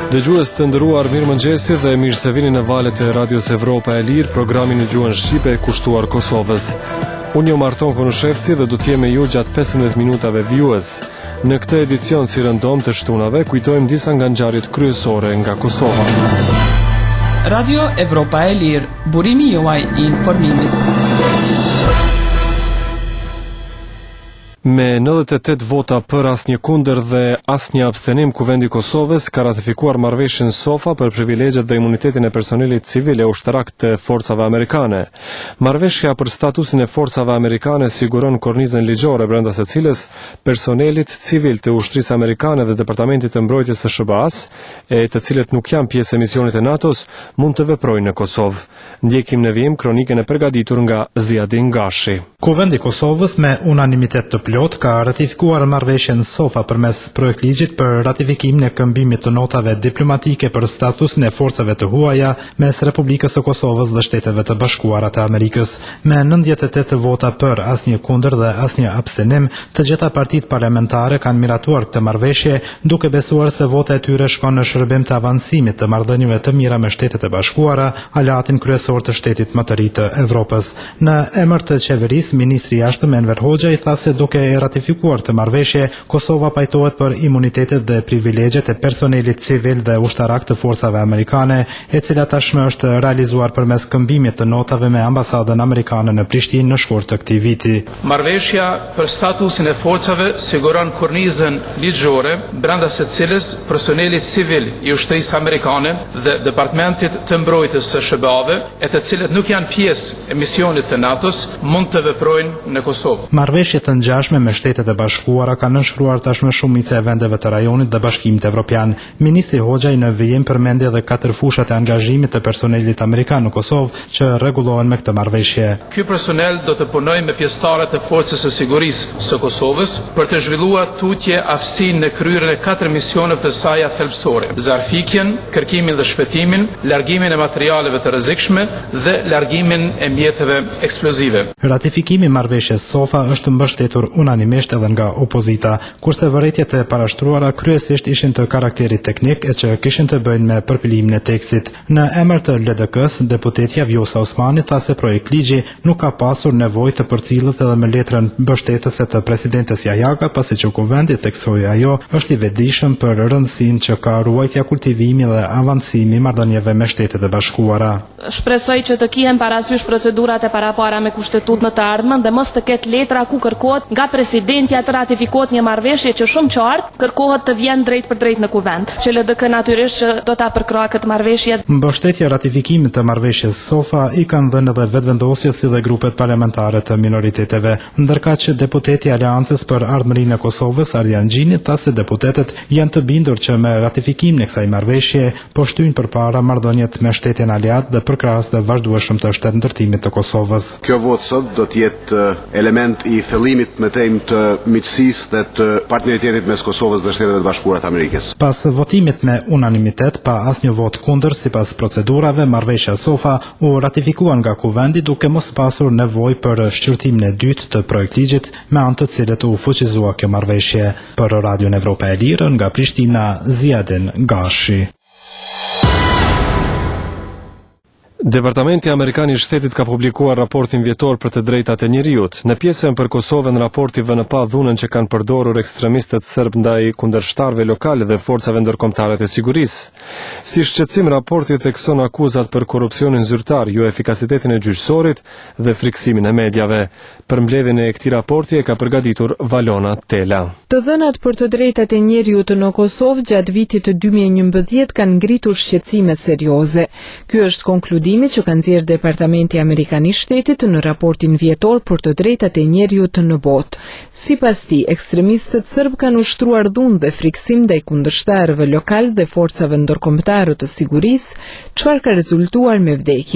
Dëgjues të nderuar, mirëmëngjesi dhe mirë se vini në valët e Radios Evropa e Lirë, programin në gjuhën shqipe kushtuar Kosovës. Unë jam Arton Konushevci dhe do të jem me ju gjatë 15 minutave vjues. Në këtë edicion si rëndom të shtunave kujtojmë disa nga ngjarjet kryesore nga Kosova. Radio Evropa e Lirë, burimi juaj I informimit. Me 98 vota për asnjë kundër dhe asnjë abstenim, Kuvendi I Kosovës ka ratifikuar marrëveshjen SOFA për privilegjet dhe imunitetin e personelit civil e ushtarak të forcave amerikane. Marrëveshja për statusin e forcave amerikane siguron kornizën ligjore brenda së cilës personelit civil të ushtrisë amerikane dhe Departamentit të Mbrojtjes së SBA-s, e të cilët nuk janë pjesë e misionit të NATO-s, mund të veprojnë në Kosovë. Ndjekim në vijim kronikën e përgatitur nga Ziadin Gashi. Kuvendi I Kosovës me unanimitet të plot ka ratifikuar marrëveshjen SOFA përmes projektligjit për ratifikimin e këmbimit të notave diplomatike për statusin e forcave të huaja mes Republikës së Kosovës dhe Shteteve të Bashkuara të Amerikës. Me 98 vota për, asnjë kundër dhe asnjë abstenim, të gjitha partitë parlamentare kanë miratuar këtë marrëveshje, duke besuar se vota e tyre shkon në shërbim të avancimit të marrëdhënieve të mira me Shtetet e Bashkuara, aleatin kryesor të shtetit më të ri të Evropës. Në emër të qeverisë, ministri I jashtëm Enver Hoxha I tha se duke e ratifikuar të marrëveshje, Kosova pajtohet për imunitetet dhe privilegjet e personelit civil dhe ushtarak të forcave amerikane, e cila tashmë është realizuar përmes këmbimit të notave me ambasadën amerikane në Prishtinë në shkurt të këtij viti. Marrëveshja për statusin e forcave siguron kornizën ligjore brenda së cilës personelit civil I ushtrisë amerikane dhe Departamentit të Mbrojtjes së SBA-ve, e të cilët nuk janë pjesë e misionit të NATO-s, mund të veprojnë në Kosovë. Marrëveshjet të ngjashme me Shtetet e Bashkuara kanë nënshkruar tashmë shumica e vendeve të rajonit dhe Bashkimit Evropian. Ministri Hoxha në vijim përmendi edhe 4 fushat e angazhimit të personelit amerikan në Kosovë që rregullohen me këtë marrëveshje. Ky personel do të punojë me pjesëtarët e forcës së sigurisë së Kosovës për të zhvilluar tutje aftësinë në kryerjen e 4 misioneve të saj thelbësore: zarfikjen, kërkimin dhe shpëtimin, largimin e materialeve të rrezikshme dhe largimin e mjeteve eksplozive. Ratifikimi I marrëveshjes SOFA është mbështetur unanimisht edhe nga opozita, kurse vërejtjet e parashtruara kryesisht ishin të karakterit teknik e që kishin të bëjnë me përpilimin e tekstit. Në emër të LDK-s, deputetja Vjosa Osmani tha se projektligji nuk ka pasur nevojë të përcillet edhe me letrën mbështetëse të presidentes Jajaka, pasi që kuvendi theksoi ajo është I vetëdijshëm për rëndësinë që ka ruajtja, kultivimi dhe avancimi I marrëdhënieve me Shtetet e Bashkuara. Shpresoj që të kihen parasysh procedurat e parapara me kushtetut në të ardhmen dhe mos të ketë letra ku kërkohet nga presidentja të ratifikohet një marrëveshje që shumë qartë kërkohet të vjen drejt për drejt në kuvend, që LDK natyrisht do ta përkrahë këtë marrëveshje. Mbështetja ratifikimit të marrëveshjes SOFA I kanë dhënë edhe vetëvendosjes si dhe grupet parlamentare të minoriteteve, ndërkaq që deputeti I Aleancës për Ardhmërinë e Kosovës, Ardian Gjini, tha se deputetët janë të bindur që me ratifikimin e kësaj marrëveshje po shtyjnë përpara marrëdhëniet me shtetin aleat dhe përkrahës të vazhdueshëm të shtetëndërtimit të Kosovës. Kjo votë sot do të jetë element I thellimit me temë të miqësisë dhe të partneritetit mes Kosovës dhe Shteteve të Bashkuara të Amerikës. Pas votimit me unanimitet, pa asnjë vot kundër sipas procedurave, marrëveshja SOFA u ratifikuar nga kuvendi duke mos pasur nevojë për shqyrtimin e dytë të projektligjit, me anë të cilit u fuqizua kjo marrëveshje. Për Radion Evropa e Lirë, nga Prishtina, Ziadin Gashi. Departamenti Amerikan I Shtetit ka publikuar raportin vjetor për të drejtat e njerëzit. Në pjesën për Kosovën, raporti vënë pa dhunën që kanë përdorur ekstremistët serb ndaj kundërshtarëve lokal dhe forcave ndërkombëtare të sigurisë. Si shqetësim, raporti thekson akuzat për korrupsionin zyrtar, jo efikasitetin e gjyqësorit dhe friksimin e medjave. Për mbledhjen e këtij raporti e ka përgatitur Valona Tela. Të dhënat për të drejtat e njerëzit në Kosovë gjatë vitit të 2011 kanë ngritur shqetësime serioze. Ky është konkludimi që ka nxjerrë Departamenti Amerikan I Shtetit në raportin vjetor për të drejtat e njerëzit në botë. Sipas tij, ekstremistët serb kanë ushtruar dhunë dhe friksim ndaj kundërshtarëve lokal dhe forcave ndërkombëtare të sigurisë, çfarë ka rezultuar me vdekje.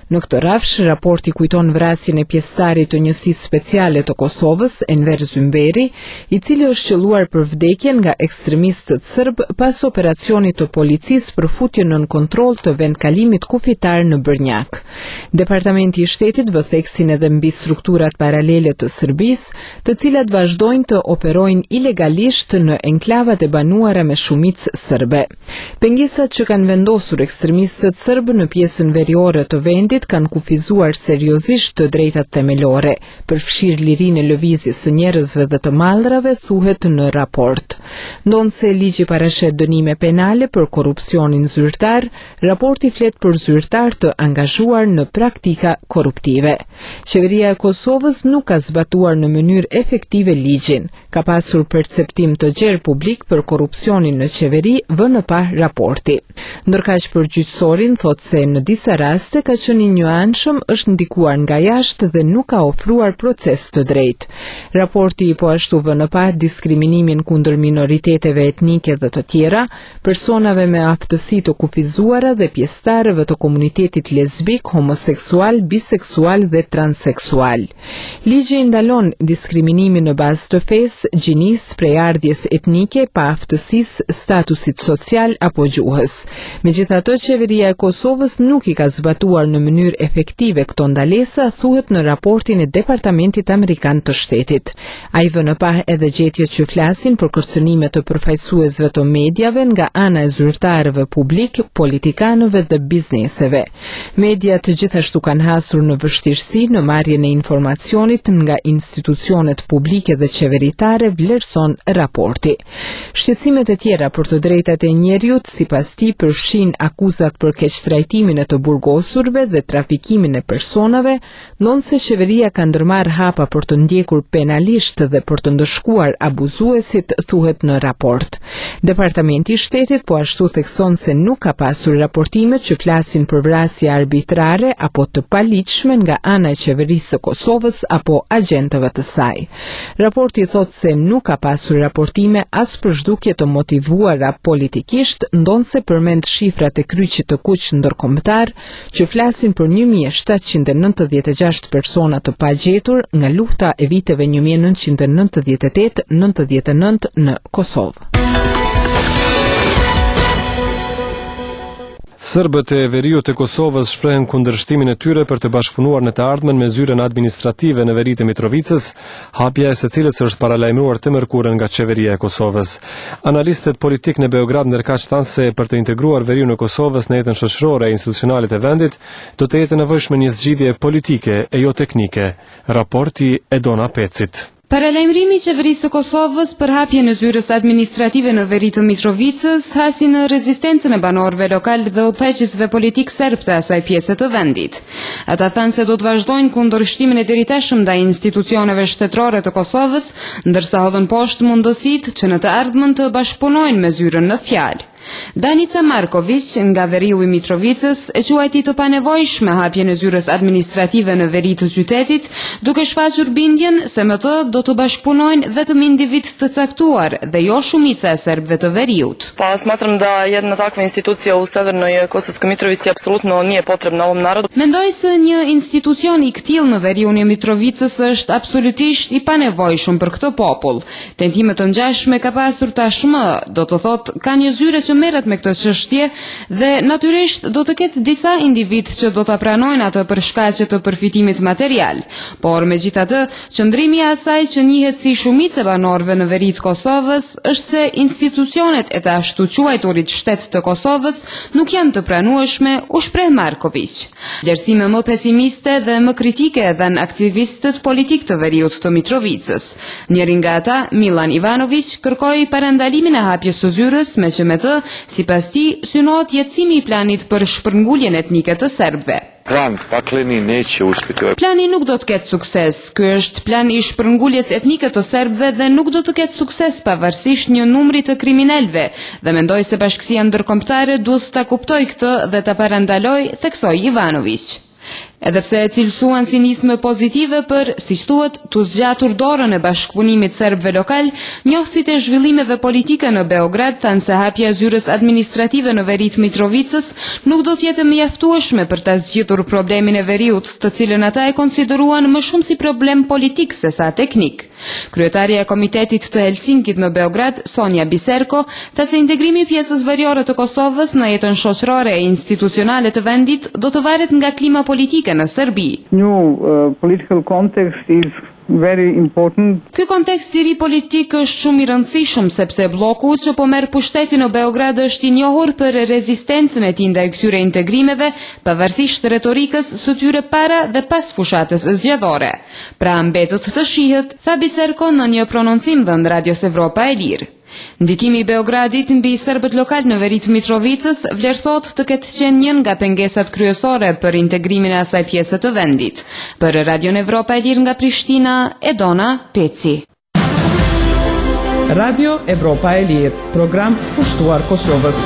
Në këtë rafsh, raporti kujton vrasjen e pjesëtarit të njësisë speciale të Kosovës, Enver Zymberi, i cili është qelluar për vdekjen nga ekstremistët serb pas operacionit të policisë për futjen nën kontroll të vendkalimit kufitar në Brnjak. Departamenti i Shtetit vë theksin edhe mbi strukturat paralele të Serbisë, të cilat vazhdojnë të operojnë ilegalisht në enklavat e banuara me shumicë serbe. Pengesat që kanë vendosur ekstremistët serb në pjesën veriore të vendit kanë kufizuar seriozisht të drejtat themelore, përfshirë lirinë e lëvizjes së njerëzve dhe të mallrave, thuhet në raport. Ndonse ligji parashet dënime penale për korrupsionin zyrtar, raporti flet për zyrtar të angazhuar në praktika korruptive. Qeveria e Kosovës nuk ka zbatuar në mënyrë efektive ligjin. Ka pasur perceptim të gjerë publik për korrupsionin në qeveri, vënë pa raporti. Ndërkaq përgjithësorin thot se në disa raste ka qenë i njëanshëm, është ndikuar nga jashtë dhe nuk ka ofruar proces të drejtë. Raporti po ashtu vënë pa diskriminimin kundër minoriteteve etnike dhe të tjera, personave me aftësi të kufizuara dhe pjesëtarëve të komunitetit lesbik, homoseksual, biseksual dhe transseksual. Ligji ndalon diskriminimin në bazë të fesë, gjinisë, prejardhjes etnike, pa aftësisë, statusit social apo gjuhës. Megjithatë, qeveria e Kosovës nuk i ka zbatuar në mënyrë efektive këto ndalesa, thuhet në raportin e Departamentit Amerikan të Shtetit. Ai vënë pa edhe gjetjet që flasin për kërcënime të përfaqësuesve të mediave nga ana e zyrtarëve publik, politikanëve dhe bizneseve. Mediat gjithashtu kanë hasur në vështirësi në marrjen e informacionit nga institucionet publike dhe qeveritare, vlerëson raporti. Shqetësimet e tjera për të drejtat e njeriut sipas tij përfshin akuzat për keqtrajtimin e të burgosurve dhe trafikimin e personave, ndonse qeveria ka ndërmarrë hapa për të ndjekur penalisht dhe për të ndëshkuar abuzuesit, thuhet në raport. Departamenti i Shtetit po ashtu thekson se nuk ka pasur raportime që flasin për vrasje arbitrare apo të paligjshme nga ana e qeverisë së Kosovës apo agjentëve të saj. Raporti thot se nuk ka pasur raportime as për zhdukje të motivuara politikisht, ndonse përmend shifrat e kryqit të kuq ndërkombëtar që flasin për 1796 persona të pagjetur nga lufta e viteve 1998-99 në Kosovë. Serbët e veriut e Kosovës shprehen kundërshtimin e tyre për të bashkëpunuar në të ardhmen me zyren administrative në veri të Mitrovicës, hapja e secilës është paralajmëruar të mërkurën nga qeveria e Kosovës. Analistët politik në Beograd ndërkaq thanë se për të integruar veriun e Kosovës në jetën shoqërore e institucionale të vendit, do të jetë nevojshme një zgjidhje politike e jo teknike. Raporti e Dona Pecit. Paralajmërimi i qeverisë së Kosovës për hapjen e zyrës administrative në veri të Mitrovicës hasi në rezistencën e banorëve lokal dhe udhëheqësve politik serb të asaj pjese të vendit. Ata thanë se do të vazhdojnë kundërshtimin e deritashëm ndaj institucioneve shtetërore të Kosovës, ndërsa hodhën poshtë mundësitë që në të ardhmen të bashkëpunojnë me zyrën në fjalë. Danica Marković nga veriu i Mitrovicës e quajti të panevojshme hapjen e zyrës administrative në veri të qytetit, duke shfaqur bindjen se me të do të bashkëpunojnë vetëm individ të caktuar dhe jo shumica e serbëve të veriut. Pa smatram da jedna takva institucija u Severnoj Kosovskoj Mitrovici apsolutno nije potrebna ovom narodu. Mendoj se një institucion i këtill në veriun e Mitrovicës është absolutisht i panevojshëm për këtë popull. Tentime të ngjashme ka pasur tashmë, do të thotë ka një zyre që merret me këtë çështje dhe natyrisht do të ketë disa individ që do ta pranojnë atë për shkaqe të përfitimit material, por megjithatë, qëndrimi i asaj që njihet si shumicë e banorëve në veri të Kosovës është se institucionet e të ashtu quajturit shtet të Kosovës nuk janë të pranueshme, u shpreh Marković. Vlerësime më pesimiste dhe më kritike dhanë aktivistët politik të veriut të Mitrovicës. Njëri nga ata, Milan Ivanović, kërkoi parandalimin e hapjes së zyrës, me që me të, sipas tij, synohet jetësimi i planit për shpërnguljen etnike të serbëve. Plan pakleni neće uspjeti. Plani nuk do të ketë sukses. Ky është plan i shpërnguljes etnike të serbëve dhe nuk do të ketë sukses pavarësisht një numri të kriminalëve dhe mendoj se bashkësia ndërkombëtare duhet ta kuptojë këtë dhe ta parandalojë, theksoi Ivanović. Edhe pse e cilësuan si nisme pozitive për, siç thuhet, të zgjatur dorën e bashkëpunimit serbëve lokal, njohësit e zhvillimeve politike në Beograd thanë se hapja e zyrës administrative në veri të Mitrovicës nuk do të jetë mjaftueshme për ta zgjidhur problemin e veriut, të cilën ata e konsideruan më shumë si problem politik se sa teknik. Kryetaria e Komitetit të Helsinkit në Beograd, Sonja Biserko, tha se integrimi i pjesës veriore të Kosovës në jetën shoqërore e institucionale të vendit do të varet nga klima politike në Serbi. Political context is very important. Ky kontekst i ri politik është shumë i rëndësishëm sepse bloku që po merr pushtetin në Beograd është i njohur për rezistencën e tij ndaj këtyre integrimeve, pavarësisht retorikës së tyre para dhe pas fushatës zgjedhore. Pra mbetet të shihet, tha Biserko në një prononcim dhënë Radios Evropa e Lirë. Ndikimi i Beogradit mbi serbët lokal në veri të Mitrovicës vlerësohet të ketë qenë një nga pengesat kryesore për integrimin e asaj pjese të vendit. Për Radion Evropa e Lirë nga Prishtina, Edona Peci. Radio Evropa e Lirë, program pushtuar Kosovës.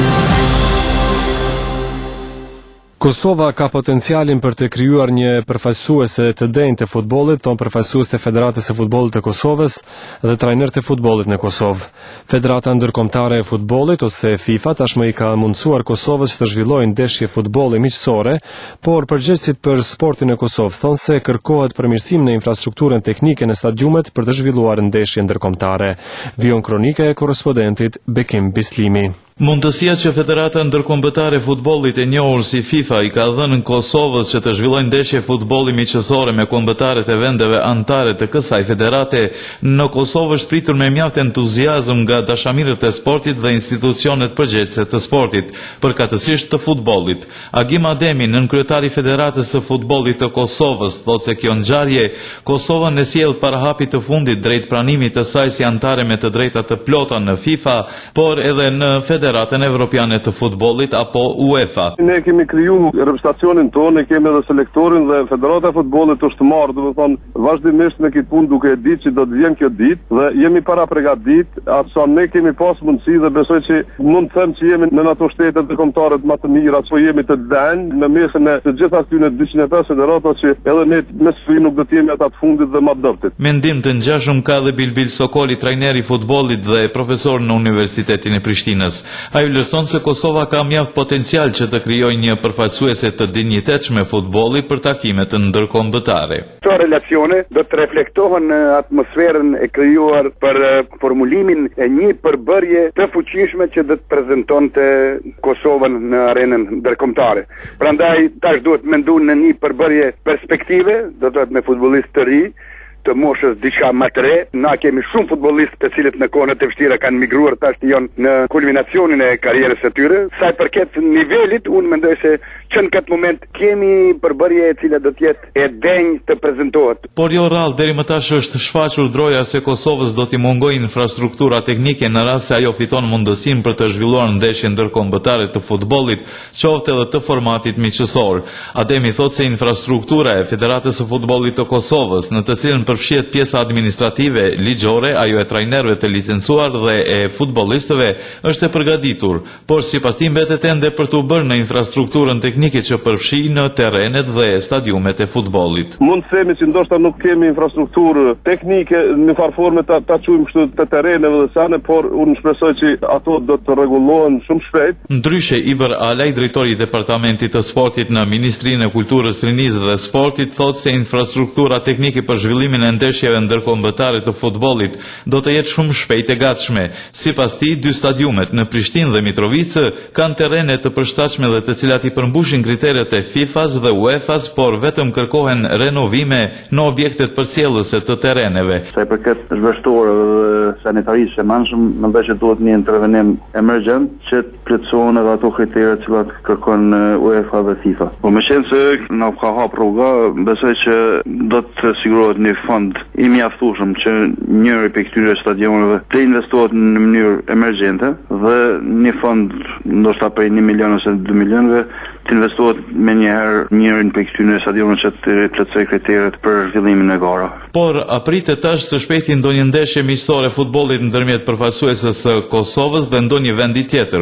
Kosova ka potencialin për të krijuar një përfaqësuese të denjtë të futbollit, thon përfaqësues të Federatës së Futbollit të Kosovës dhe trajner të futbollit në Kosovë. Federata Ndërkombëtare e Futbollit ose FIFA tashmë i ka mundsuar Kosovës të zhvillojë ndeshje futbolli miqësore, por përgjegjësit për sportin në Kosovë thonë se kërkohet përmirësim në infrastrukturën teknike në stadiumet për të zhvilluar ndeshje ndërkombëtare. Vijon kronike e korrespondentit Bekim Bislimi. Mundësia që Federata Ndërkombëtare e Futbollit e njohur si FIFA i ka dhënë Kosovës që të zhvillojë ndeshje futbolli miqësore me kombëtarët e vendeve anëtare të kësaj federate në Kosovë është pritur me mjaft entuziazëm nga dashamirët e sportit dhe institucionet përgjegjëse të sportit, përkatësisht të futbollit. Agim Ademi, nënkryetari i Federatës së Futbollit të Kosovës, thotë se kjo ngjarje Kosovën e sjell para hapit të fundit drejt pranimit të saj si anëtare me të drejta të plota në FIFA, por edhe në Federatën Evropiane të Futbollit apo UEFA. Ne kemi kriju reprezentacionin tonë, ne kemi edhe selektorin dhe Federata e Futbollit është marrë, domethënë vazhdimisht në këtë punë duke e ditë që do të vjen kjo ditë dhe jemi para përgatitur, asa ne kemi pas mundësi dhe besoj që mund të them që jemi në ato shtete të kombëtare më të mira, po jemi të denjë në mesin e të gjitha këtyre 205 federata që edhe ne mes nuk do të jemi ata të fundit dhe më të dobët. Mendim të ngjashëm ka dhe Bilbil Sokoli, trajneri i futbollit dhe profesor në Universitetin e Prishtinës. Ai vlerëson se Kosova ka mjaft potencial që të krijojë një përfaqësuese të dinjitetshme futbolli për takimet ndërkombëtare. Këto relacione do të reflektohen në atmosferën e krijuar për formulimin e një përbërje të fuqishme që do të prezantonte Kosovën në arenën ndërkombëtare. Prandaj tash duhet menduar në një përbërje perspektive, do të thotë me futbollistë të ri, të moshës diçka më të re. Na kemi shumë futbollistë të cilët në kohët e vështira kanë migruar tash janë në kulminacionin e karrierës së tyre. Sa i përket nivelit, unë mendoj se që në këtë moment kemi përbërje e cila do të jetë e denjë të prezantohet. Por jo rrallë deri më tash është shfaqur droja se Kosovës do t'i mungojë infrastruktura teknike në rast se ajo fiton mundësinë për të zhvilluar ndeshje ndërkombëtare të futbollit, qoftë edhe të formatit miqësor. Ademi thotë se infrastruktura e Federatës së Futbollit të Kosovës, në të cilën përfshihet pjesa administrative, ligjore, ajo e trajnerëve të licencuar dhe e futbollistëve, është e përgatitur, por sipas tij mbetet ende për të bërë në infrastrukturën teknike që përfshi në terrenet dhe stadiumet e futbollit. Mund të themi që ndoshta nuk kemi infrastrukturë teknike në farforme ta çujmë kështu të terreneve dhe sane, por unë shpresoj që ato do të rregullohen shumë shpejt. Ndryshe Iber Alaj, drejtori i Departamentit të Sportit në Ministrinë e Kulturës, Rinisë dhe Sportit, thotë se infrastruktura teknike për zhvillimin e ndeshjeve ndërkombëtare të futbollit do të jetë shumë shpejt e gatshme. Sipas tij, dy stadiumet në Prishtinë dhe Mitrovicë kanë terrene të përshtatshme dhe të cilat i përmbushin kriteret e FIFA-s dhe UEFA-s, por vetëm kërkohen renovime në objektet përcjellëse të terreneve. Sa i përket zhveshtorë dhe sanitarisë së menshëm, mendoj se duhet një intervenim emergjent që të plotësohen edhe ato kriteret që kërkon UEFA dhe FIFA. Po më qenë se na ka hap rruga, besoj që do të sigurohet një fond i mjaftueshëm që njëri prej këtyre stadioneve të investohet në mënyrë emergjente dhe një fond ndoshta prej 1 milion ose 2 milionëve të investohet me njërin prej këtyre stadioneve që të plotësojë kriteret për zhvillimin e gara. Por apritet tash së shpejti ndonjë ndeshje miqësore futbollit ndërmjet përfaqësuesës së Kosovës dhe ndonjë vendi tjetër.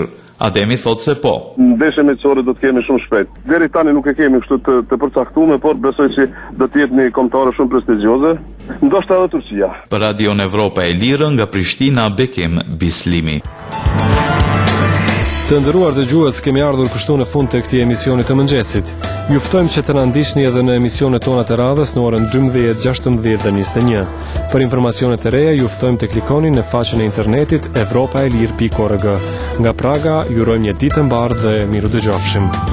Ademi thot se po. Ndeshje miqësore do të kemi shumë shpejt. Deri tani nuk e kemi kështu të përcaktuar, por besoj se do të jetë një kombëtare shumë prestigjioze, ndoshta edhe Turqia. Për Radion Evropa e Lirë nga Prishtina, Bekim Bislimi. Të nderuar dëgjues, kemi ardhur kështu në fund të këtij emisioni të mëngjesit. Ju ftojmë që të na ndiqni edhe në emisionet tona të radhës në orën 12, 16 dhe 21. Për informacione të reja, ju ftojmë të klikoni në faqen e internetit evropaelir.org. Nga Praga, ju urojmë një ditë të mbarë dhe miru dëgjofshim.